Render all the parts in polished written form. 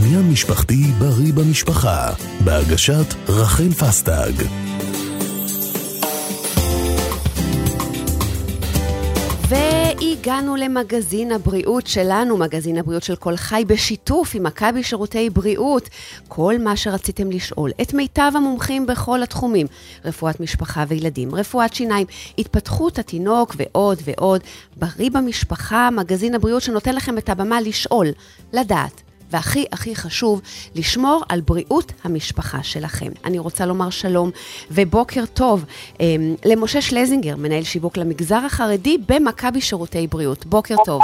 עניין משפחתי בריא במשפחה, בהגשת רחל פסטג. והגענו למגזין הבריאות שלנו, מגזין הבריאות של כל חי, בשיתוף עם מכבי שירותי בריאות. כל מה שרציתם לשאול, את מיטב המומחים בכל התחומים, רפואת משפחה וילדים, רפואת שיניים, התפתחות התינוק ועוד ועוד. בריא במשפחה, מגזין הבריאות שנותן לכם את הבמה לשאול, לדעת. והכי הכי חשוב, לשמור על בריאות המשפחה שלכם. אני רוצה לומר שלום ובוקר טוב למשה שלזינגר, מנהל שיווק למגזר החרדי במכבי שירותי בריאות. בוקר טוב.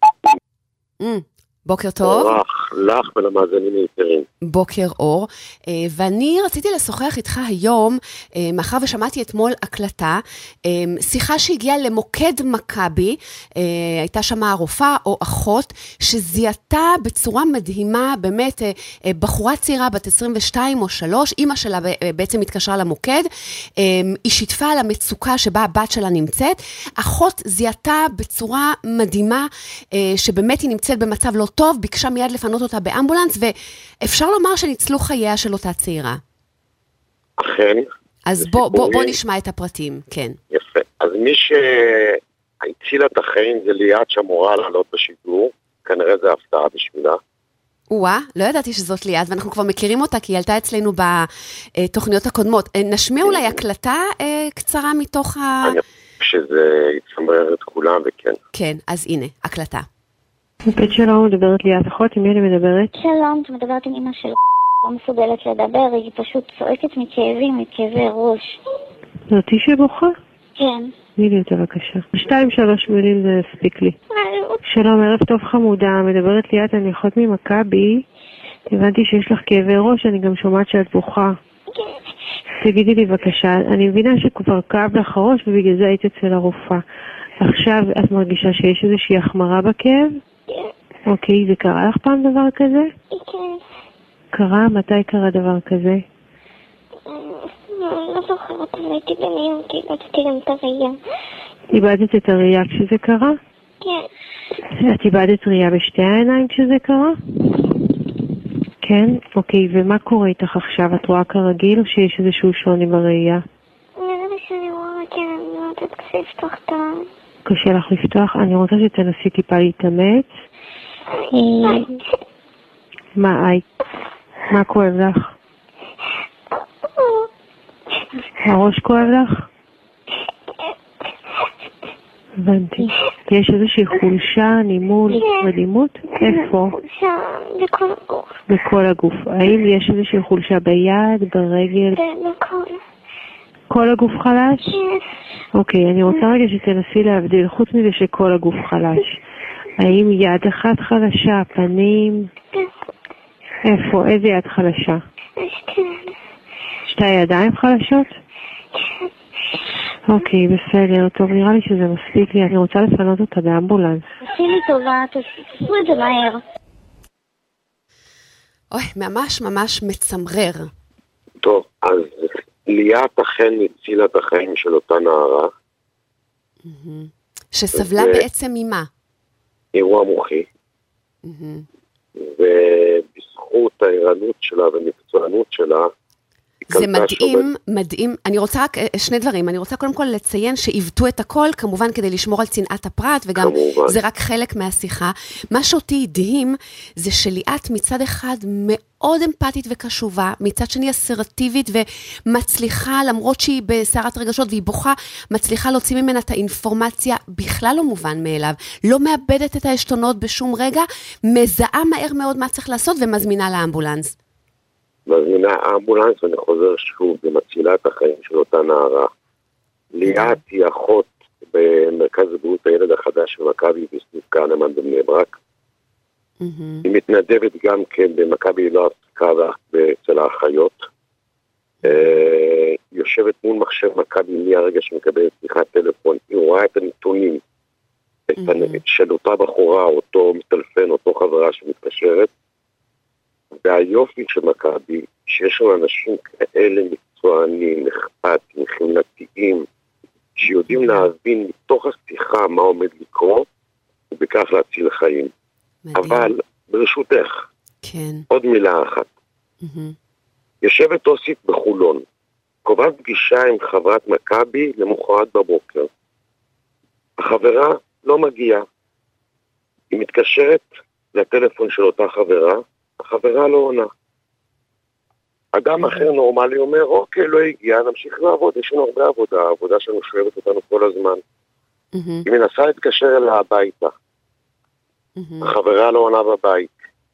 בוקר טוב. לך ולמאזינים היתרים. בוקר אור. ואני רציתי לשוחח איתך היום, מאחר ושמעתי אתמול הקלטה, שיחה שהגיעה למוקד מכבי, הייתה שמה רופאה או אחות, שזיהתה בצורה מדהימה, באמת בחורה צעירה בת 22 או 3, אמא שלה בעצם התקשרה למוקד, היא שיתפה על המצוקה שבה הבת שלה נמצאת, אחות זיהתה בצורה מדהימה, שבאמת היא נמצאת במצב לא טוב, ביקשה מיד לפנות אותה באמבולנס, ואפשר לומר שניצלו חייה של אותה צעירה. אכן. אז בוא נשמע את הפרטים, כן. יפה. אז מי שהצילה את החיים זה ליאת שאמורה לעלות בשידור, כנראה זה הפתעה בשבילה. לא ידעתי שזאת ליאת, ואנחנו כבר מכירים אותה, כי היא עלתה אצלנו בתוכניות הקודמות. נשמיע אולי הקלטה קצרה מתוך אני חושב שזה יצמרר את כולם, וכן. כן, אז הנה, הקלטה. בית שלום, מדברת ליאת אחות, עם מי אני מדברת? שלום, את מדברת עם אמא של לא מסוגלת לדבר, היא פשוט צועקת מכאבים, מכאבי ראש. זאתי שבוכה? כן. תני לי אותה בבקשה. 2-3 מילים זה הספיק לי. שלום, ערב טוב חמודה, מדברת ליאת, אני אחות ממכבי. הבנתי שיש לך כאבי ראש, אני גם שומעת שאת בוכה. תגידי לי בבקשה, אני מבינה שכבר כאב לך הראש ובגלל זה היית אצל הרופאה. עכשיו את מרגישה שיש איזושהי החמרה בכאב? כן. אוקיי, זה קרה לך פעם דבר כזה? כן. קרה? מתי קרה דבר כזה? לא זוכרת, הייתי במיון, כי איבדתי גם את הראייה. איבדת את הראייה כשזה קרה? כן. את איבדת ראייה בשתי העיניים כשזה קרה? כן? אוקיי, ומה קורה איתך עכשיו? את רואה כרגיל או שיש איזשהו שוני בראייה? נראה לי שאני רואה, כן, אני לא יודעת קשה לפתוח את ה... קשה לך לפתוח? אני רוצה שתנסי טיפה להתאמץ. מה כואב לך? הראש כואב לך? הבנתי. יש איזושהי חולשה, נימול, רדימות? איפה? חולשה בכל הגוף. בכל הגוף. האם יש איזושהי חולשה ביד, ברגל? בכל. כל הגוף חלש? כן. אוקיי, אני רוצה רגע שתנסי להבדיל, חוץ מזה שכל הגוף חלש. האם יד אחת חלשה, פנים? איפה? איזה יד חלשה? שתי ידיים חלשות? כן. אוקיי, בסדר, טוב, נראה לי שזה מספיק לי, אני רוצה לפנות אותה באמבולנס. עשי לי טובה, תעשו את זה מהר. אוי, ממש ממש מצמרר. טוב, אז ליאת אכן הצילה את החיים של אותה נערה. שסבלה בעצם ממה? אירוע מוחי. ובזכות הערנות שלה ומקצוענות שלה, זה מדהים, מדהים. אני רוצה רק שני דברים. אני רוצה קודם כל לציין שעיוותו את הכל, כמובן כדי לשמור על צנעת הפרט, וגם כמובן. זה רק חלק מהשיחה. מה שאותי הדהים, זה שליאת מצד אחד מאוד אמפתית וקשובה, מצד שני אסרטיבית ומצליחה, למרות שהיא בסערת רגשות והיא בוכה, מצליחה להוציא ממנה את האינפורמציה, בכלל לא מובן מאליו, לא מאבדת את העשתונות בשום רגע, מזהה מהר מאוד מה צריך לעשות ומזמינה לאמבולנס. מזמינה האמבולנס, ואני חוזר שוב, ומצילה את החיים של אותה נערה. ליאת היא אחות במרכז הבריאות הילד החדש של מכבי בסניף כהנמן בבני ברק. היא מתנדבת גם כן במכבי לא הפסקה אצל האחיות. יושבת מול מחשב מכבי מהרגע שמקבלת שיחת טלפון, היא רואה את הנתונים של אותה בחורה, אותו מטלפן, אותו חברה שמתקשרת, והיופי של מכבי, שיש לנו אנשים כאלה מקצוענים, אכפתיים, חינתיים, שיודעים להבין מתוך השיחה מה עומד לקרות, ובכך להציל חיים. מדהים. אבל ברשותך, כן. עוד מילה אחת. יושבת אוסית בחולון, קובעת פגישה עם חברת מכבי למחרת בבוקר. החברה לא מגיעה. היא מתקשרת לטלפון של אותה חברה, החברה לא עונה. אדם אחר נורמלי אומר, אוקיי, לא הגיע, נמשיך לעבוד, יש לנו הרבה עבודה, העבודה שלנו שואבת אותנו כל הזמן. היא מנסה להתקשר אליה הביתה. החברה לא עונה בבית.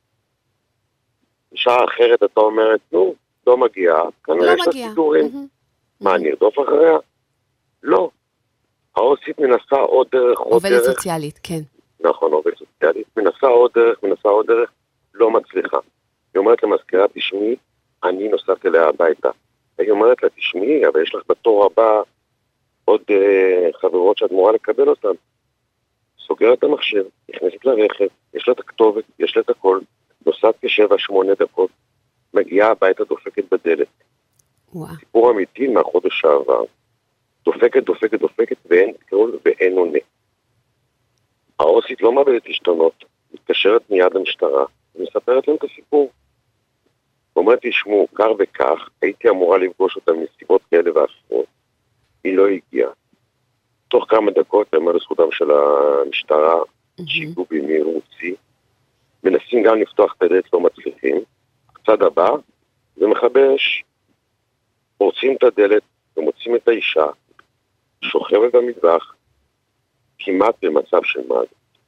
בשעה אחרת אתה אומרת, נו, לא מגיעה, כנראה יש לה סידורים. מה, אני ארדוף אחריה? לא. האוסית מנסה עוד דרך, עוד דרך. עובדת סוציאלית, כן. נכון, עובדת סוציאלית. מנסה עוד דרך, לא מצליחה. היא אומרת למזכירה, תשמעי, אני נוסעת אליה הביתה. היא אומרת לה, תשמעי, אבל יש לך בתור הבא עוד חברות שאת אמורה לקבל אותן. סוגרת את המכשיר, נכנסת לרכב, יש לה את הכתובת, יש לה את הכל, נוסעת כ7-8 דקות, מגיעה הביתה, דופקת בדלת. סיפור אמיתי מהחודש שעבר. דופקת, ואין קרול ואין עונה. האוסית לא מאבדת השתנות, מתקשרת מיד למשטרה, ומספרת להם את הסיפור. אומרת, תשמעו, כך וכך, הייתי אמורה לפגוש אותם מסיבות כאלה ואחרות. היא לא הגיעה. תוך כמה דקות, אמר לזכותם של המשטרה, שהגיעו במהירות רוצי, מנסים גם לפתוח את הדלת, לא מצליחים. הצד הבא, זה מחבש, פורצים את הדלת, ומוצאים את האישה, שוכבת במטבח, כמעט במצב של מוות.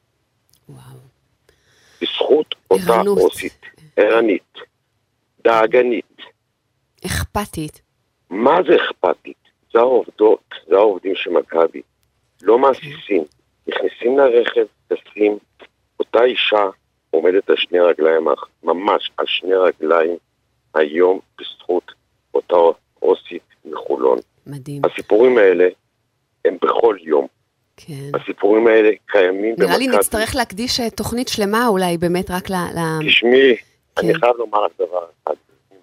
בזכות אותה אוסית, ערנית, דאגנית. אכפתית. מה זה אכפתית? זה העובדות, זה העובדים של מכבי. לא מעסיסים. נכנסים לרכב, טסים, אותה אישה עומדת על שני רגליים, ממש על שני רגליים, היום בזכות אותה אוסית מחולון. מדהים. הסיפורים האלה הם בכל יום. כן. הסיפורים האלה קיימים נראה לי נצטרך להקדיש תוכנית שלמה אולי באמת רק תשמעי, אני חייב לומר לך דבר אחד.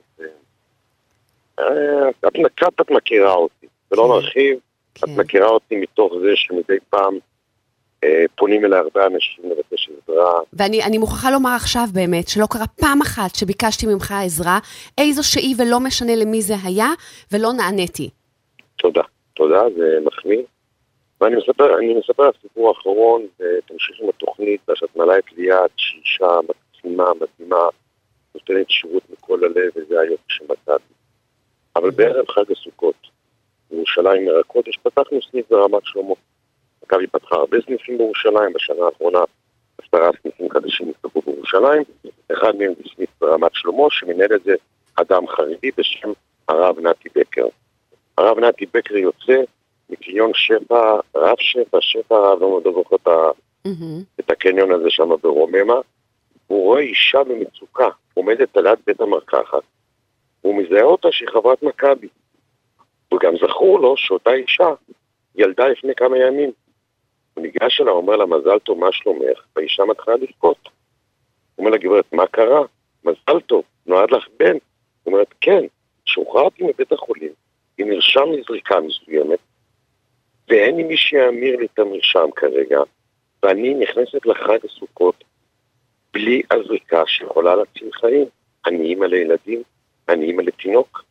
את מכירה אותי, ולא נרחיב, את מכירה אותי מתוך זה שמדי פעם פונים אליי הרבה אנשים לבקש עזרה. ואני מוכרחה לומר עכשיו באמת, שלא קרה פעם אחת שביקשתי ממך עזרה, איזו שהיא ולא משנה למי זה היה, ולא נעניתי. תודה, זה מחמיא. ואני מספר על סיפור האחרון, ותמשיך עם התוכנית, שאת מעלה את ליד, שאישה מקסימה, נותנת שירות מכל הלב, וזה היופי שמצאתי. אבל בערב חג הסוכות, בירושלים הקודש, פתחנו סניף ברמת שלמה. מכבי פתחה הרבה סניפים בירושלים, בשנה האחרונה 10 סניפים חדשים נפתחו בירושלים, אחד מהם זה סניף ברמת שלמה, שמנהל את זה אדם חרדי בשם הרב נתי בקר. הרב נתי בקר יוצא מקניון שפע, הרב לא מדווח את הקניון הזה שם ברוממה, הוא רואה אישה במצוקה, עומדת על יד בית המרקחת, הוא מזהה אותה שהיא חברת מכבי, וגם זכור לו שאותה אישה ילדה לפני כמה ימים. הוא ניגש אליה, אומר לה, מזל טוב, מה שלומך? והאישה מתחילה לבכות. הוא אומר לה, גברת, מה קרה? מזל טוב, נועד לך בן. הוא אומרת, כן, שוחררתי מבית החולים, היא נרשם לזריקה מסוימת, ואין לי מי שיאמיר לי את המרשם כרגע, ואני נכנסת לחג הסוכות בלי הזריקה שיכולה להציל חיים. אני אימא לילדים, אני אימא לתינוק.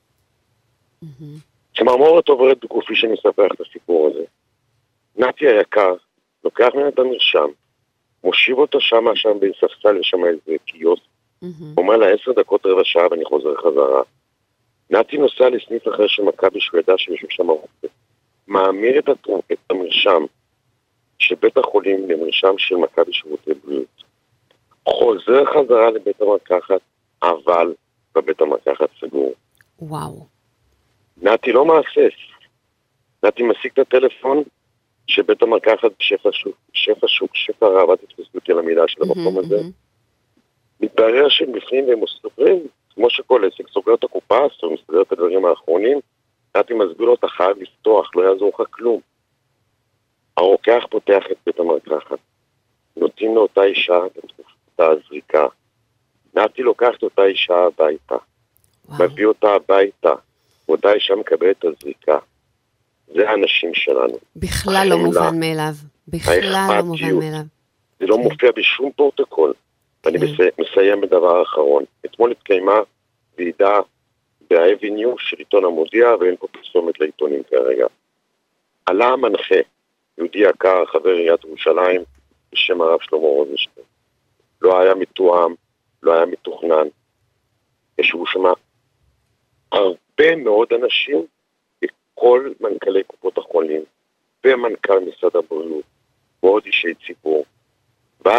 שמרמורת עוברת בגופי שאני מספר את הסיפור הזה. נתי היקר, לוקח ממנו את המרשם, מושיב אותו שם בין ספסל ושם איזה קיוסק, אומר לה 10 דקות רבע שעה ואני חוזר חזרה. נתי נוסע לסניף אחר של מכבי שהוא ידע שמישהו שם רופא. מאמיר את המרשם של בית החולים למרשם של מכבי שירותי בריאות. חוזר חזרה לבית המרקחת, אבל בבית המרקחת סגור. וואו. נתי לא מעסס. נתי משיג את הטלפון שבית המרקחת שפע רעבת התפסות על המילה של המקום הזה. מתברר שהם בפנים והם סוגרים, כמו שכל עסק סוגר את הקופה, או מסתדר את הדברים האחרונים, נתי מסביר לו, אתה חייב לפתוח, לא יעזור לך כלום. הרוקח פותח את בית המרקחת. נותנים לאותה אישה את הזריקה. נתי לוקח את אותה אישה הביתה. מביא אותה הביתה. ואותה אישה מקבלת את הזריקה. זה האנשים שלנו. בכלל לא מובן מאליו. בכלל לא מובן מאליו. זה לא מופיע בשום פרוטוקול. ואני אני מסיים בדבר האחרון. אתמול התקיימה ועידה באבניו של עיתון המודיע, ואין פה פרסומת לעיתונים כרגע. עלה המנחה, יהודי יקר, חבר עיריית ירושלים, בשם הרב שלמה רוזנשטיין. לא היה מתואם, לא היה מתוכנן. ישבו שם הרבה מאוד אנשים, כל מנכ"לי קופות החולים, ומנכ"ל משרד הבריאות, ועוד אישי ציבור. ואז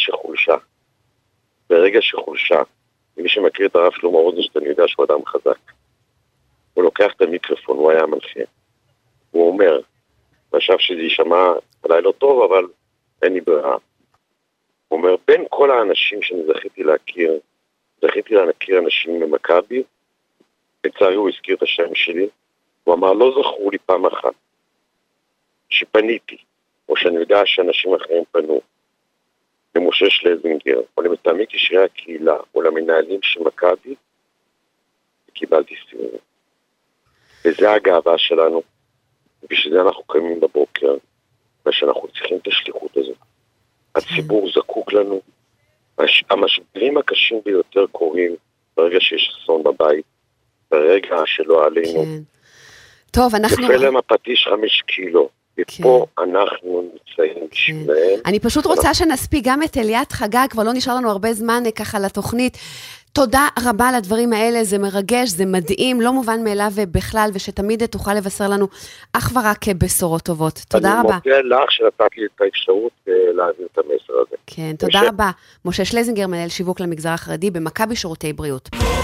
ברגע שחולשה, מי שמכיר את הרב שלמה רוזנשטיין יודע שהוא אדם חזק. הוא לוקח את המיקרופון, הוא היה מנחה. הוא אומר, חשב שזה יישמע אולי לא טוב, אבל אין לי ברירה. הוא אומר, בין כל האנשים שאני זכיתי להכיר אנשים ממכבי, לצערי הוא הזכיר את השם שלי, הוא אמר, לא זכרו לי פעם אחת שפניתי, או שאני יודע שאנשים אחרים פנו, למשה שלזינגר, או למתאמי קשרי הקהילה, או למנהלים של מכבי, וקיבלתי סיום. וזה הגאווה שלנו, ובשביל זה אנחנו קיימים בבוקר, ושאנחנו צריכים את השליחות הזאת. הציבור זקוק לנו, המשברים הקשים ביותר קורים ברגע שיש אסון בבית, ברגע שלא עלינו. כן. טוב, אנחנו... נפל להם הפטיש 5 קילו, ופה אנחנו נמצאים בשבילהם. אני פשוט רוצה שנספיק גם את אליית חגה, כבר לא נשאר לנו הרבה זמן ככה לתוכנית. תודה רבה על הדברים האלה, זה מרגש, זה מדהים, לא מובן מאליו בכלל, ושתמיד תוכל לבשר לנו אך ורק בשורות טובות. תודה רבה. אני מודה לך שנתת לי את האפשרות להעביר את המסר הזה. כן, תודה רבה. משה שלזינגר, מנהל שיווק למגזר החרדי במכבי שירותי בריאות.